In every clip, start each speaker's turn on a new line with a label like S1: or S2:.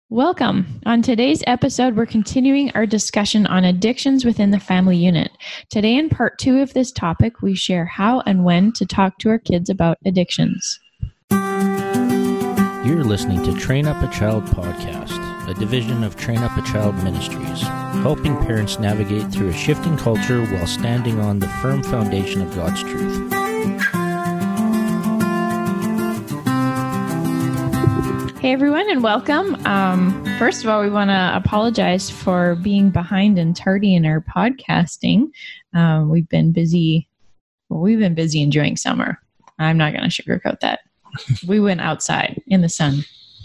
S1: Welcome. On today's episode, we're continuing our discussion on addictions within the family unit. Today, in part 2 of this topic, we share how and when to talk to our kids about addictions.
S2: You're listening to Train Up a Child podcast, a division of Train Up a Child Ministries, helping parents navigate through a shifting culture while standing on the firm foundation of God's truth.
S1: Hey everyone, and welcome. First of all, we want to apologize for being behind and tardy in our podcasting. We've been busy enjoying summer. I'm not going to sugarcoat that. We went outside in the sun.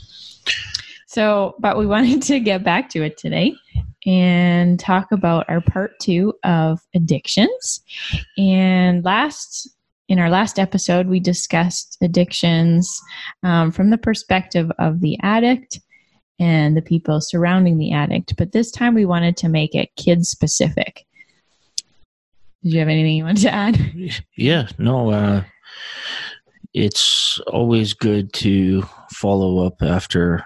S1: But we wanted to get back to it today and talk about our part 2 of addictions. And in our last episode, we discussed addictions from the perspective of the addict and the people surrounding the addict. But this time we wanted to make it kid-specific. Did you have anything you wanted to add?
S2: Yeah, no, it's always good to follow up after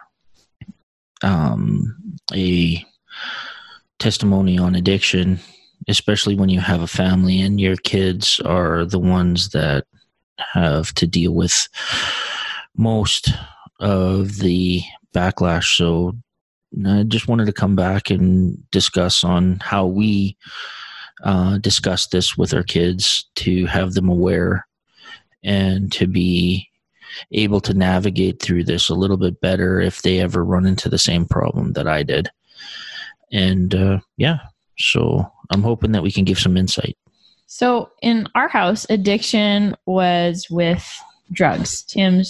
S2: a testimony on addiction, especially when you have a family and your kids are the ones that have to deal with most of the backlash. So I just wanted to come back and discuss on how we discuss this with our kids to have them aware and to be able to navigate through this a little bit better if they ever run into the same problem that I did. And so I'm hoping that we can give some insight.
S1: So in our house, addiction was with drugs.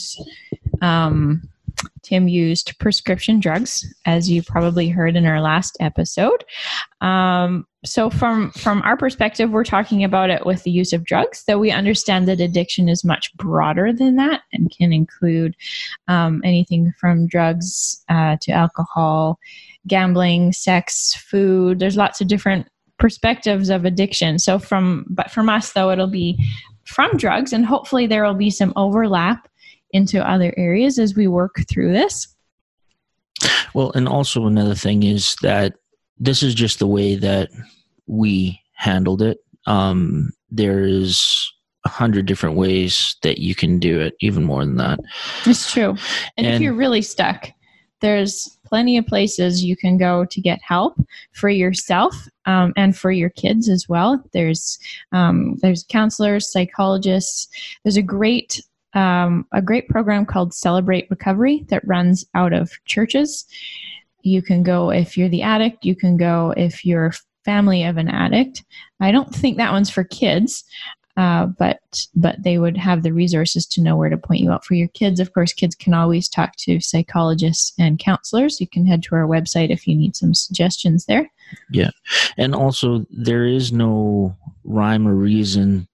S1: Tim used prescription drugs, as you probably heard in our last episode. So from our perspective, we're talking about it with the use of drugs, though we understand that addiction is much broader than that and can include anything from drugs to alcohol, gambling, sex, food. There's lots of different perspectives of addiction. But from us, though, it'll be from drugs, and hopefully there will be some overlap into other areas as we work through this.
S2: Well, and also another thing is that this is just the way that we handled it. There is 100 different ways that you can do it, even more than that.
S1: It's true. And if you're really stuck, there's plenty of places you can go to get help for yourself and for your kids as well. There's counselors, psychologists. There's a great program called Celebrate Recovery that runs out of churches. You can go if you're the addict. You can go if you're family of an addict. I don't think that one's for kids, but they would have the resources to know where to point you out for your kids. Of course, kids can always talk to psychologists and counselors. You can head to our website if you need some suggestions there.
S2: Yeah. And also, there is no rhyme or reason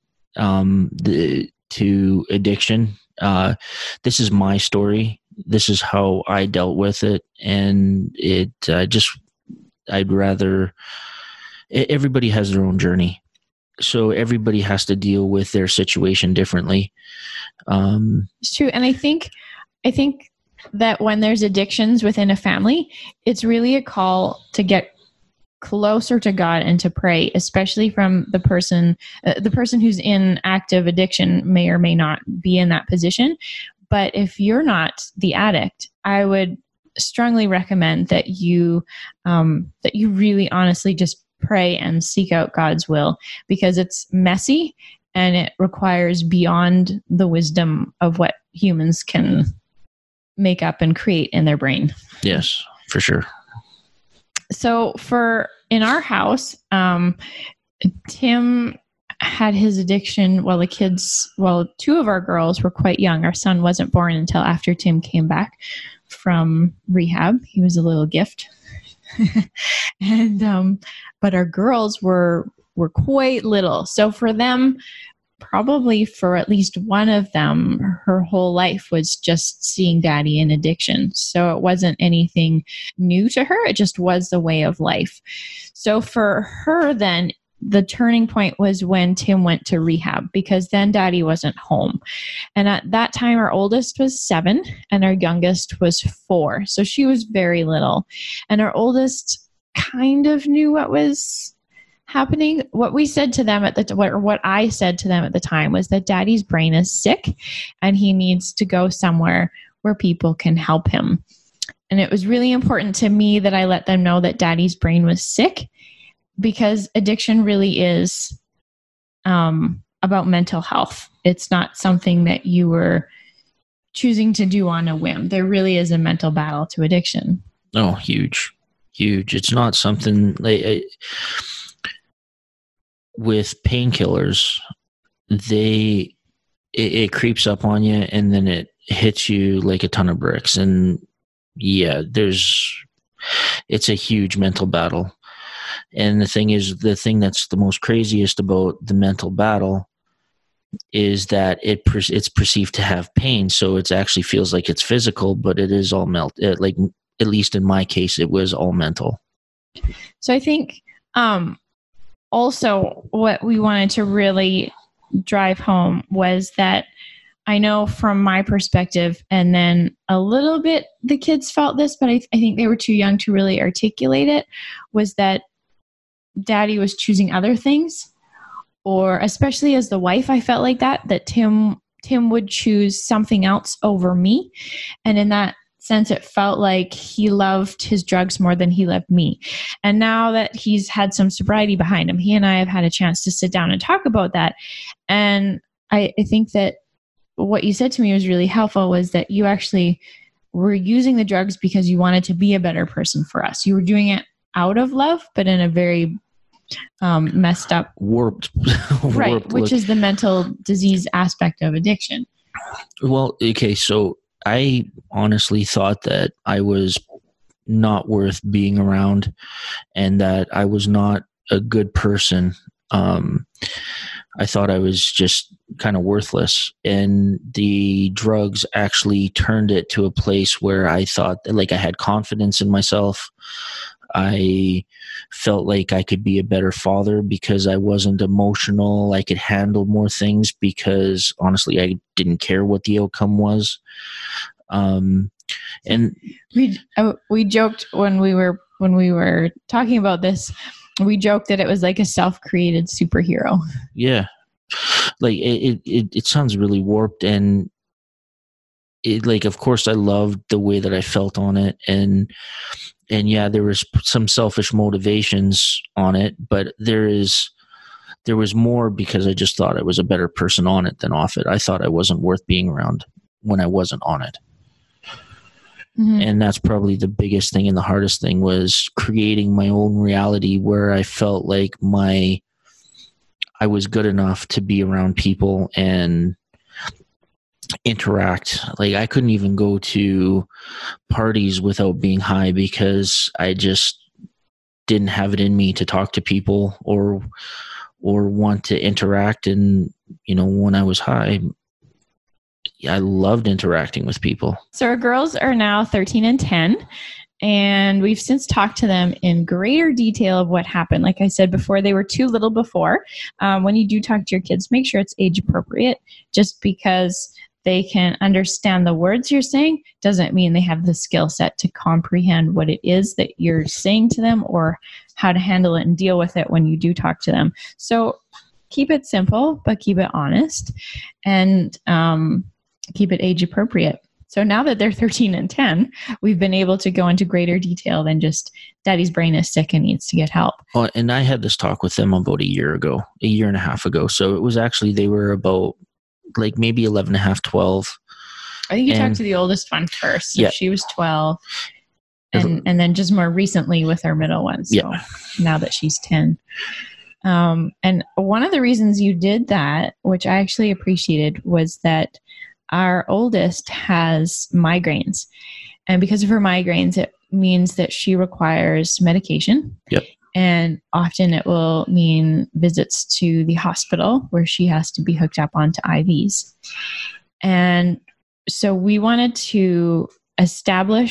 S2: to addiction. This is my story. This is how I dealt with it. And I'd rather, everybody has their own journey. So everybody has to deal with their situation differently.
S1: It's true. And I think that when there's addictions within a family, it's really a call to get closer to God and to pray, especially from the person who's in active addiction may or may not be in that position. But if you're not the addict, I would strongly recommend that you really honestly just pray and seek out God's will, because it's messy and it requires beyond the wisdom of what humans can make up and create in their brain.
S2: Yes, for sure.
S1: So in our house, Tim had his addiction while two of our girls were quite young. Our son wasn't born until after Tim came back from rehab. He was a little gift. But our girls were quite little. So for them, probably for at least one of them, her whole life was just seeing daddy in addiction. So it wasn't anything new to her. It just was the way of life. So for her then, the turning point was when Tim went to rehab, because then Daddy wasn't home. And at that time, our oldest was 7 and our youngest was 4. So she was very little. And our oldest kind of knew what was happening. What we said to them what I said to them at the time was that Daddy's brain is sick and he needs to go somewhere where people can help him. And it was really important to me that I let them know that Daddy's brain was sick, because addiction really is about mental health. It's not something that you were choosing to do on a whim. There really is a mental battle to addiction.
S2: Oh, huge. It's not something like with painkillers, it creeps up on you and then it hits you like a ton of bricks. And yeah, it's a huge mental battle. And the thing that's the most craziest about the mental battle is that it's perceived to have pain. So it actually feels like it's physical, but it is all like, at least in my case, it was all mental.
S1: So I think also what we wanted to really drive home was that I know from my perspective, and then a little bit the kids felt this, but I think they were too young to really articulate it, was that Daddy was choosing other things, or especially as the wife, I felt like that Tim would choose something else over me. And in that sense, it felt like he loved his drugs more than he loved me. And now that he's had some sobriety behind him, he and I have had a chance to sit down and talk about that. And I think that what you said to me was really helpful, was that you actually were using the drugs because you wanted to be a better person for us. You were doing it out of love, but in a very messed up,
S2: warped
S1: right, which is the mental disease aspect of addiction.
S2: Well, okay, so I honestly thought that I was not worth being around and that I was not a good person. I thought I was just kind of worthless, and the drugs actually turned it to a place where I thought that, like, I had confidence in myself. I felt like I could be a better father because I wasn't emotional. I could handle more things because honestly, I didn't care what the outcome was. And
S1: we joked when we were talking about this, we joked that it was like a self-created superhero.
S2: Yeah. Like it sounds really warped, and like, of course I loved the way that I felt on it, and yeah, there was some selfish motivations on it, but there was more because I just thought I was a better person on it than off it. I thought I wasn't worth being around when I wasn't on it. Mm-hmm. And that's probably the biggest thing and the hardest thing, was creating my own reality where I felt like I was good enough to be around people and interact. Like, I couldn't even go to parties without being high because I just didn't have it in me to talk to people or want to interact. And, when I was high, I loved interacting with people. So
S1: our girls are now 13 and 10. And we've since talked to them in greater detail of what happened. Like I said before, they were too little before. When you do talk to your kids, make sure it's age appropriate. Just because they can understand the words you're saying doesn't mean they have the skill set to comprehend what it is that you're saying to them or how to handle it and deal with it when you do talk to them. So keep it simple, but keep it honest, and keep it age appropriate. So now that they're 13 and 10, we've been able to go into greater detail than just Daddy's brain is sick and needs to get help.
S2: Well, and I had this talk with them about a year and a half ago. So it was actually, they were about like maybe 11 and a half, 12.
S1: I think you talked to the oldest one first. So yeah. She was 12. And then just more recently with our middle one. So yeah. Now that she's 10. And one of the reasons you did that, which I actually appreciated, was that our oldest has migraines, and because of her migraines, it means that she requires medication.
S2: Yep.
S1: And often it will mean visits to the hospital where she has to be hooked up onto IVs. And so we wanted to establish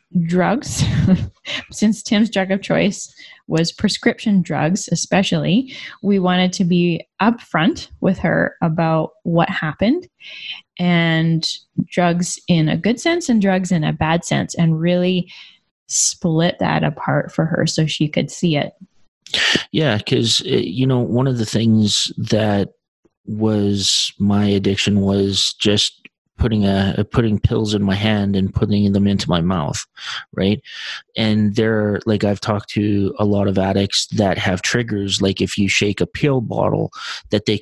S1: drugs, since Tim's drug of choice was prescription drugs, especially, we wanted to be upfront with her about what happened, and drugs in a good sense and drugs in a bad sense, and really split that apart for her so she could see it.
S2: Yeah, because, one of the things that was my addiction was just putting pills in my hand and putting them into my mouth, right? And I've talked to a lot of addicts that have triggers, like if you shake a pill bottle, that they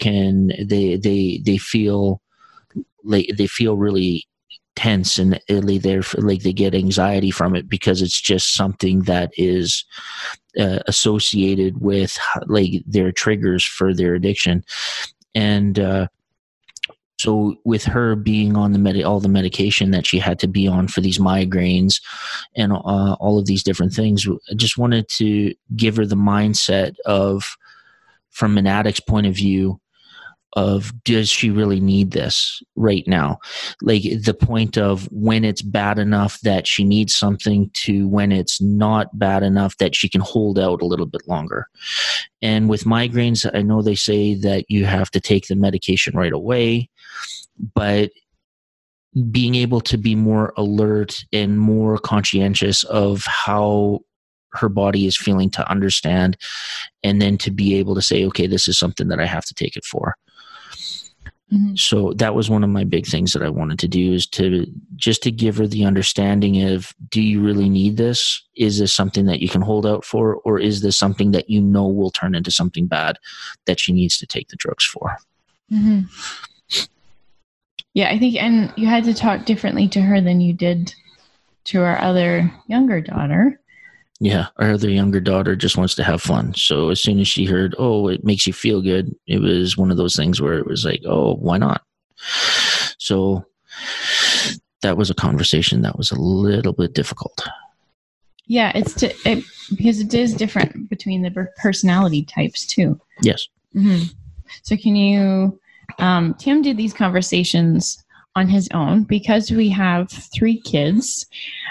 S2: feel really tense, and they get anxiety from it because it's just something that is associated with their triggers for their addiction. And so with her being on all the medication that she had to be on for these migraines and all of these different things, I just wanted to give her the mindset of, from an addict's point of view, of, does she really need this right now? Like the point of when it's bad enough that she needs something to when it's not bad enough that she can hold out a little bit longer. And with migraines, I know they say that you have to take the medication right away, but being able to be more alert and more conscientious of how her body is feeling, to understand, and then to be able to say, okay, this is something that I have to take it for. Mm-hmm. So that was one of my big things that I wanted to do, is to give her the understanding of, do you really need this? Is this something that you can hold out for? Or is this something that will turn into something bad that she needs to take the drugs for?
S1: Mm-hmm. Yeah, I think, and you had to talk differently to her than you did to our other younger daughter.
S2: Yeah, our other younger daughter just wants to have fun. So as soon as she heard, oh, it makes you feel good, it was one of those things where it was like, oh, why not? So that was a conversation that was a little bit difficult.
S1: Yeah, because it is different between the personality types too.
S2: Yes.
S1: Mm-hmm. So can you, Tim did these conversations on his own because we have 3 kids.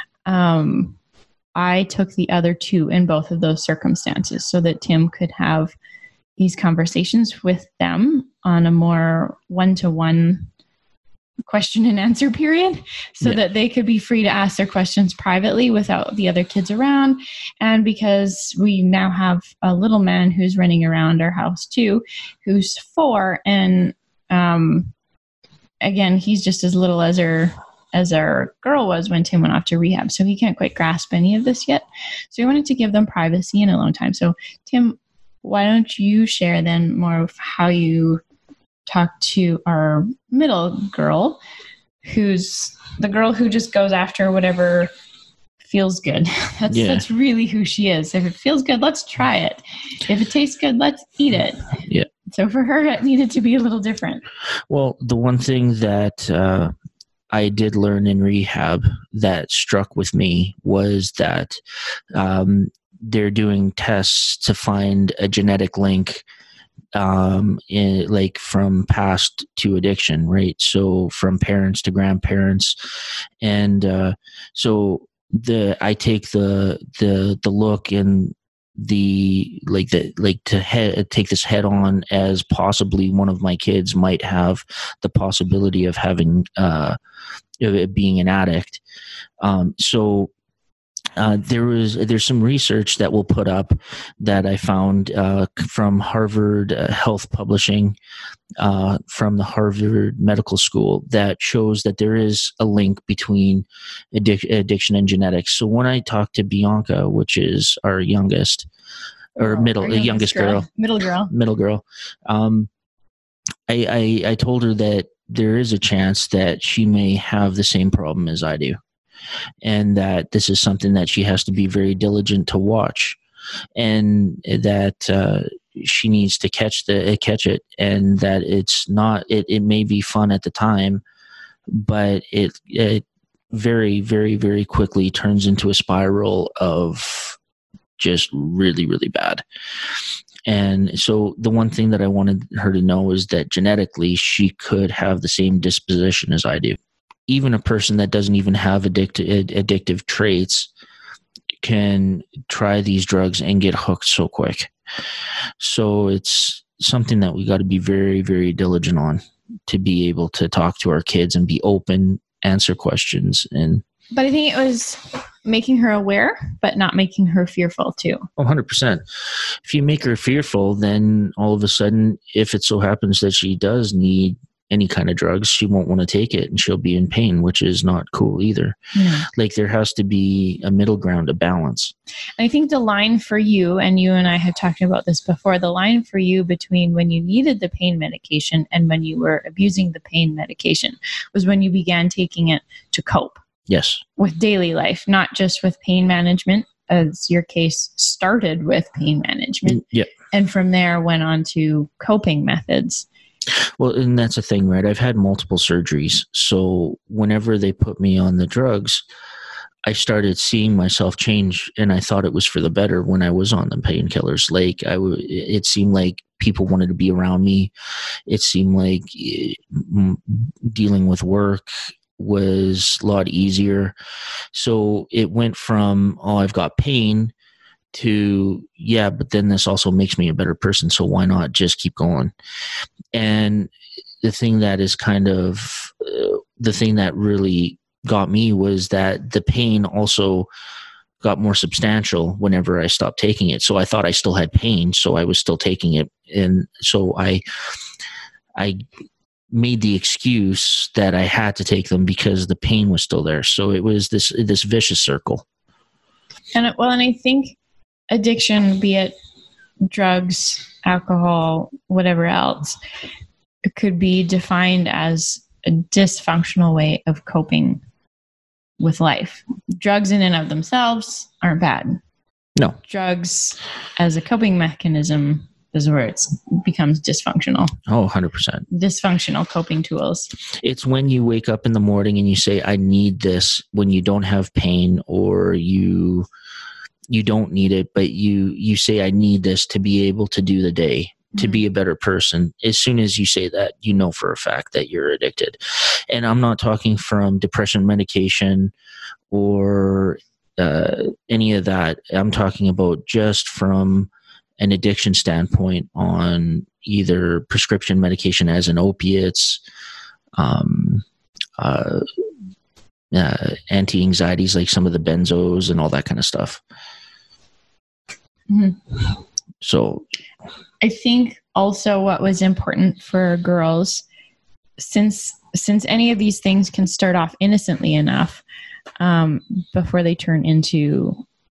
S1: I took the other 2 in both of those circumstances so that Tim could have these conversations with them on a more one-to-one question and answer period, so that they could be free to ask their questions privately without the other kids around. And because we now have a little man who's running around our house too, who's 4, and again, he's just as little as our girl was when Tim went off to rehab. So he can't quite grasp any of this yet. So we wanted to give them privacy and alone time. So Tim, why don't you share then more of how you talk to our middle girl, who's the girl who just goes after whatever feels good. That's really who she is. If it feels good, let's try it. If it tastes good, let's eat it.
S2: Yeah.
S1: So for her, it needed to be a little different.
S2: Well, the one thing that I did learn in rehab that struck with me was that they're doing tests to find a genetic link from past to addiction, right? So from parents to grandparents. And so I take the look and take this head on, as possibly one of my kids might have the possibility of having being an addict. There's some research that we'll put up that I found from Harvard Health Publishing, from the Harvard Medical School, that shows that there is a link between addiction and genetics. So when I talked to Bianca, which is our youngest, youngest girl,
S1: middle girl,
S2: I told her that there is a chance that she may have the same problem as I do, and that this is something that she has to be very diligent to watch, and that she needs to catch it, and that it's not, it may be fun at the time, but it very, very, very quickly turns into a spiral of just really, really bad. And so the one thing that I wanted her to know is that genetically she could have the same disposition as I do. even a person that doesn't even have addictive traits can try these drugs and get hooked so quick. So it's something that we got to be very, very diligent on, to be able to talk to our kids and be open, answer questions.
S1: But I think it was making her aware, but not making her fearful too.
S2: 100%. If you make her fearful, then all of a sudden, if it so happens that she does need any kind of drugs, she won't want to take it and she'll be in pain, which is not cool either.
S1: Yeah.
S2: Like, there has to be a middle ground, a balance.
S1: I think the line for you, and you and I have talked about this before, the line for you between when you needed the pain medication and when you were abusing the pain medication was when you began taking it to cope.
S2: Yes.
S1: With daily life, not just with pain management, as your case started with pain management.
S2: Yep.
S1: And from there went on to coping methods.
S2: Well, and that's the thing, right? I've had multiple surgeries. So whenever they put me on the drugs, I started seeing myself change, and I thought it was for the better when I was on the painkillers. Like, it seemed like people wanted to be around me. It seemed like dealing with work was a lot easier. So it went from, oh, I've got pain, to, yeah, but then this also makes me a better person, so why not just keep going? And the thing that is kind of the thing that really got me was that the pain also got more substantial whenever I stopped taking it. So I thought I still had pain, so I was still taking it. And so I made the excuse that I had to take them because the pain was still there. So it was this vicious circle.
S1: And I think addiction, be it drugs, alcohol, whatever else, it could be defined as a dysfunctional way of coping with life. Drugs in and of themselves aren't bad.
S2: No.
S1: Drugs as a coping mechanism is where it becomes dysfunctional.
S2: Oh, 100%.
S1: Dysfunctional coping tools.
S2: It's when you wake up in the morning and you say, I need this, when you don't have pain, or you don't need it, but you say, I need this to be able to do the day, to be a better person. As soon as you say that, you know for a fact that you're addicted. And I'm not talking from depression medication or any of that. I'm talking about just from an addiction standpoint on either prescription medication as in opiates, anti-anxieties like some of the benzos and all that kind of stuff.
S1: Mm-hmm.
S2: So
S1: I think also what was important for girls, since any of these things can start off innocently enough before they turn into,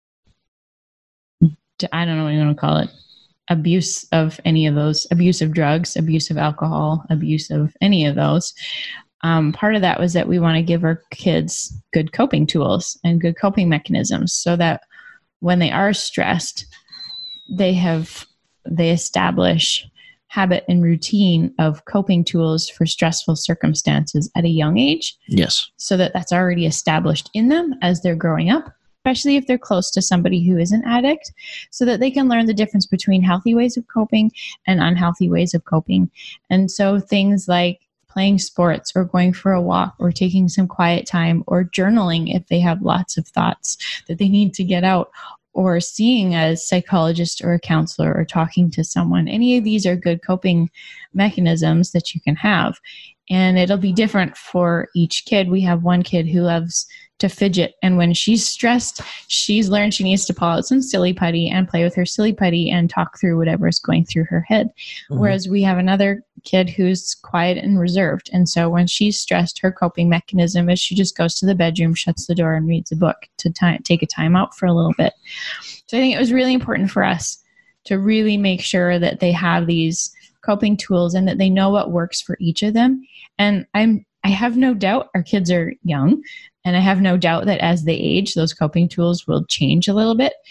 S1: I don't know what you want to call it, abuse of any of those, abuse of drugs, abuse of alcohol, abuse of any of those. Part of that was that we want to give our kids good coping tools and good coping mechanisms so that when they are stressed, they establish habit and routine of coping tools for stressful circumstances at a young age.
S2: Yes.
S1: So that's already established in them as they're growing up, especially if they're close to somebody who is an addict, so that they can learn the difference between healthy ways of coping and unhealthy ways of coping. And so things like playing sports or going for a walk or taking some quiet time or journaling if they have lots of thoughts that they need to get out, or seeing a psychologist or a counselor or talking to someone. Any of these are good coping mechanisms that you can have. And it'll be different for each kid. We have one kid who loves to fidget. And when she's stressed, she's learned she needs to pull out some silly putty and play with her silly putty and talk through whatever is going through her head. Mm-hmm. Whereas we have another kid who's quiet and reserved. And so when she's stressed, her coping mechanism is she just goes to the bedroom, shuts the door, and reads a book to take a time out for a little bit. So I think it was really important for us to really make sure that they have these coping tools and that they know what works for each of them. And I have no doubt our kids are young, and I have no doubt that as they age, those coping tools will change a little bit.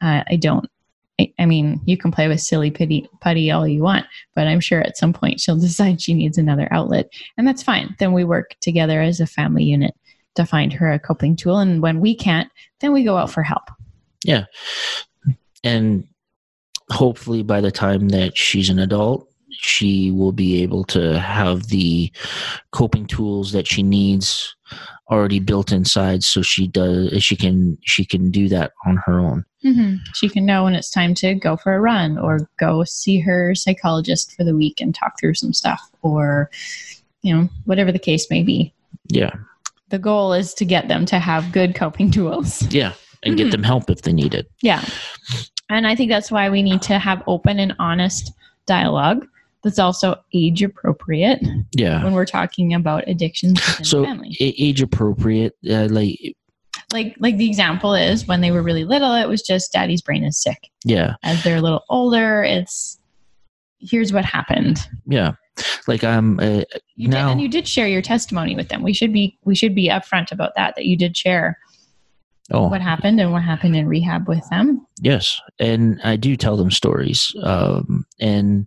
S1: I mean, you can play with silly putty all you want, but I'm sure at some point she'll decide she needs another outlet, and that's fine. Then we work together as a family unit to find her a coping tool. And when we can't, then we go out for help.
S2: Yeah. And hopefully by the time that she's an adult, she will be able to have the coping tools that she needs already built inside, so she can do that on her own.
S1: Mm-hmm. She can know when it's time to go for a run or go see her psychologist for the week and talk through some stuff, or whatever the case may be.
S2: Yeah.
S1: The goal is to get them to have good coping tools.
S2: Yeah. And get them help if they need it.
S1: Yeah. And I think that's why we need to have open and honest dialogue that's also age appropriate.
S2: Yeah.
S1: When we're talking about addictions within the family.
S2: Age appropriate, like
S1: the example is when they were really little, it was just daddy's brain is sick.
S2: Yeah.
S1: As they're a little older, here's what happened.
S2: Yeah. Like
S1: you did share your testimony with them. We should be upfront about that you did share what happened and what happened in rehab with them.
S2: Yes. And I do tell them stories. And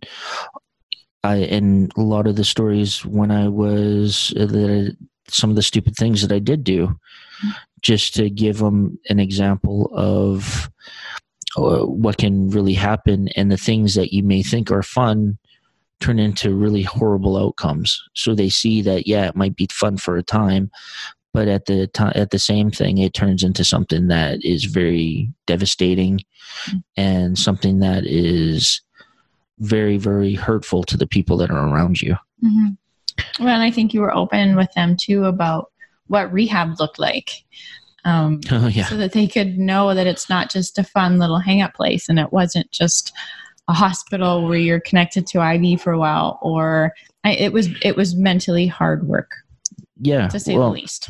S2: a lot of the stories when I was some of the stupid things that I did do, just to give them an example of what can really happen, and the things that you may think are fun turn into really horrible outcomes. So they see that, it might be fun for a time, but at the same thing, it turns into something that is very devastating and something that is very, very hurtful to the people that are around you.
S1: Mm-hmm. Well, and I think you were open with them too about what rehab looked like. So that they could know that it's not just a fun little hang-up place, and it wasn't just a hospital where you're connected to IV for a while, or it was mentally hard work.
S2: Yeah,
S1: to say the least.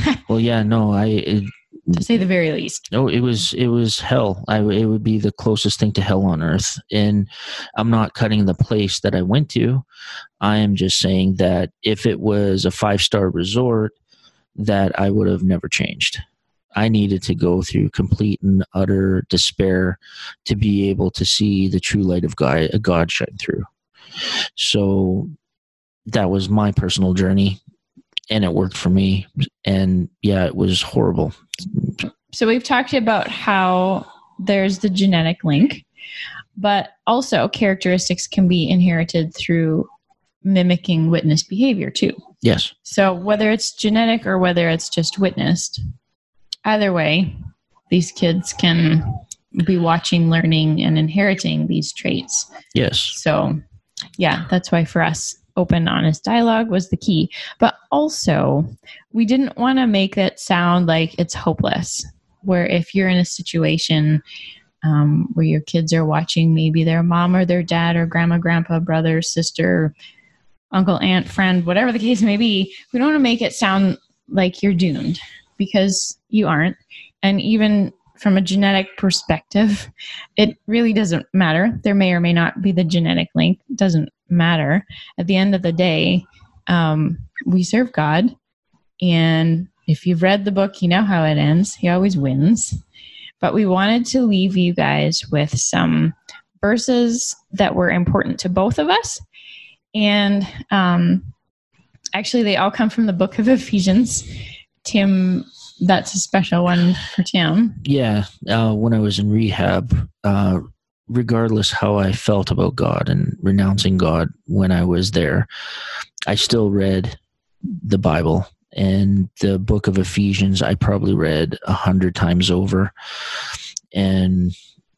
S2: To
S1: say the very least.
S2: No, it was hell. It would be the closest thing to hell on earth. And I'm not cutting the place that I went to. I am just saying that if it was a 5-star resort, that I would have never changed. I needed to go through complete and utter despair to be able to see the true light of God shine through. So that was my personal journey, and it worked for me. And it was horrible.
S1: So we've talked about how there's the genetic link, but also characteristics can be inherited through mimicking witness behavior too.
S2: Yes.
S1: So whether it's genetic or whether it's just witnessed, either way, these kids can be watching, learning, and inheriting these traits.
S2: Yes.
S1: So, that's why for us, open, honest dialogue was the key. But also, we didn't want to make it sound like it's hopeless, where if you're in a situation where your kids are watching maybe their mom or their dad or grandma, grandpa, brother, sister, uncle, aunt, friend, whatever the case may be, we don't want to make it sound like you're doomed, because you aren't. And even from a genetic perspective, it really doesn't matter. There may or may not be the genetic link. It doesn't matter. At the end of the day, we serve God. And if you've read the book, you know how it ends. He always wins. But we wanted to leave you guys with some verses that were important to both of us. And actually, they all come from the book of Ephesians. Tim, that's a special one for Tim.
S2: Yeah. When I was in rehab, regardless how I felt about God and renouncing God when I was there, I still read the Bible. And the book of Ephesians, I probably read 100 times over. And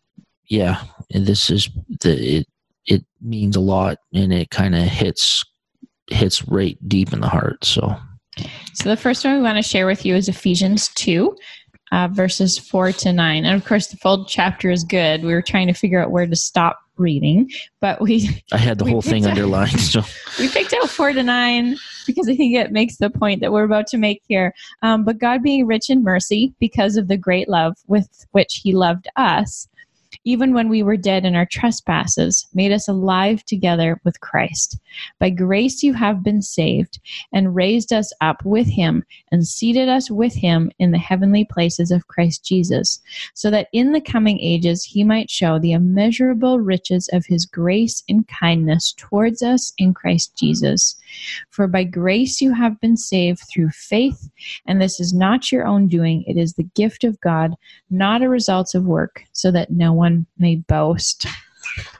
S2: this is it means a lot, and it kind of hits right deep in the heart. So
S1: the first one we want to share with you is Ephesians 2, verses 4-9. And of course, the full chapter is good. We were trying to figure out where to stop reading, but I
S2: had the whole thing underlined. So
S1: we picked out 4-9 because I think it makes the point that we're about to make here. But God, being rich in mercy, because of the great love with which he loved us, even when we were dead in our trespasses, made us alive together with Christ. By grace you have been saved, and raised us up with him, and seated us with him in the heavenly places of Christ Jesus, so that in the coming ages he might show the immeasurable riches of his grace and kindness towards us in Christ Jesus. For by grace you have been saved through faith, and this is not your own doing, it is the gift of God, not a result of work, so that no one may boast.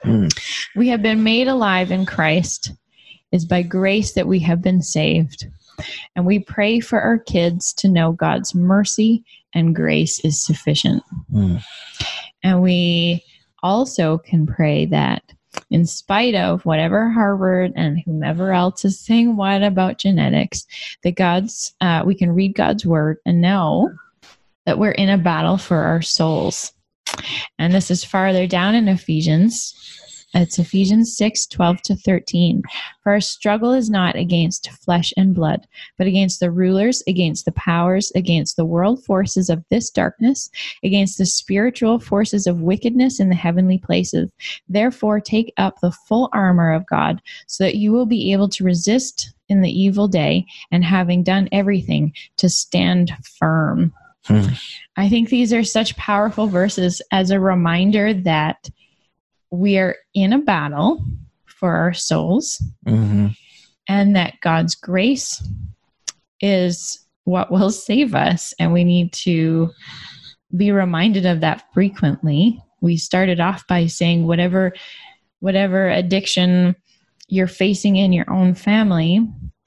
S1: We have been made alive in Christ. It's by grace that we have been saved. And we pray for our kids to know God's mercy and grace is sufficient. And we also can pray that in spite of whatever Harvard and whomever else is saying what about genetics, that we can read God's word and know that we're in a battle for our souls. And this is farther down in Ephesians. It's Ephesians 6:12-13. For our struggle is not against flesh and blood, but against the rulers, against the powers, against the world forces of this darkness, against the spiritual forces of wickedness in the heavenly places. Therefore, take up the full armor of God, so that you will be able to resist in the evil day, and having done everything, to stand firm. I think these are such powerful verses as a reminder that we are in a battle for our souls, and that God's grace is what will save us. And we need to be reminded of that frequently. We started off by saying whatever addiction you're facing in your own family,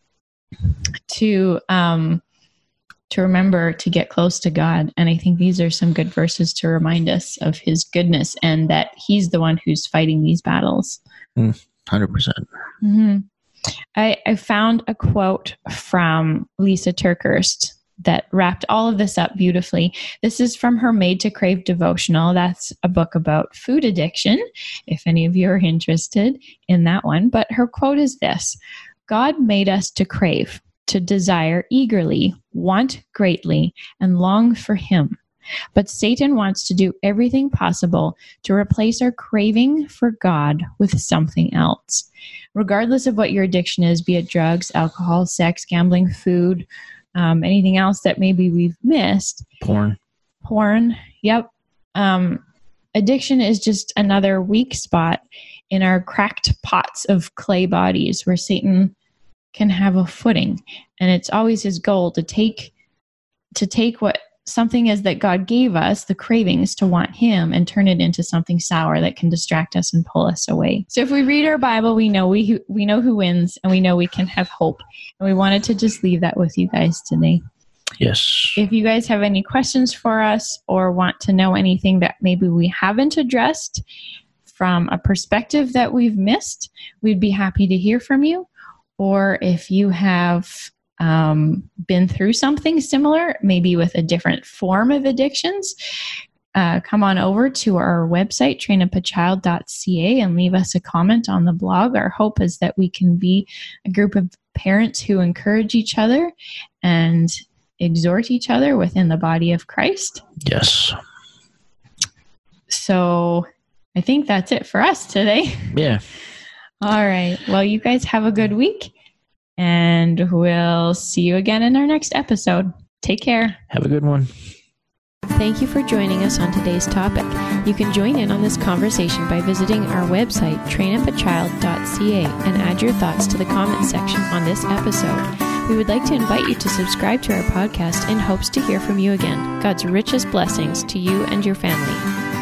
S1: to remember to get close to God. And I think these are some good verses to remind us of his goodness and that he's the one who's fighting these battles.
S2: 100%.
S1: I found a quote from Lisa TerKeurst that wrapped all of this up beautifully. This is from her Made to Crave devotional. That's a book about food addiction, if any of you are interested in that one. But her quote is this: God made us to crave, to desire eagerly, want greatly, and long for him. But Satan wants to do everything possible to replace our craving for God with something else. Regardless of what your addiction is, be it drugs, alcohol, sex, gambling, food, anything else that maybe we've missed. Porn. Yep. Addiction is just another weak spot in our cracked pots of clay bodies where Satan can have a footing. And it's always his goal to take what something is that God gave us, the cravings to want him, and turn it into something sour that can distract us and pull us away. So if we read our Bible, we know who wins, and we know we can have hope. And we wanted to just leave that with you guys today.
S2: Yes.
S1: If you guys have any questions for us or want to know anything that maybe we haven't addressed from a perspective that we've missed, we'd be happy to hear from you. Or if you have been through something similar, maybe with a different form of addictions, come on over to our website, trainapachild.ca, and leave us a comment on the blog. Our hope is that we can be a group of parents who encourage each other and exhort each other within the body of Christ.
S2: Yes.
S1: So I think that's it for us today.
S2: Yeah.
S1: All right. Well, you guys have a good week, and we'll see you again in our next episode. Take care.
S2: Have a good one.
S3: Thank you for joining us on today's topic. You can join in on this conversation by visiting our website, trainapachild.ca, and add your thoughts to the comments section on this episode. We would like to invite you to subscribe to our podcast in hopes to hear from you again. God's richest blessings to you and your family.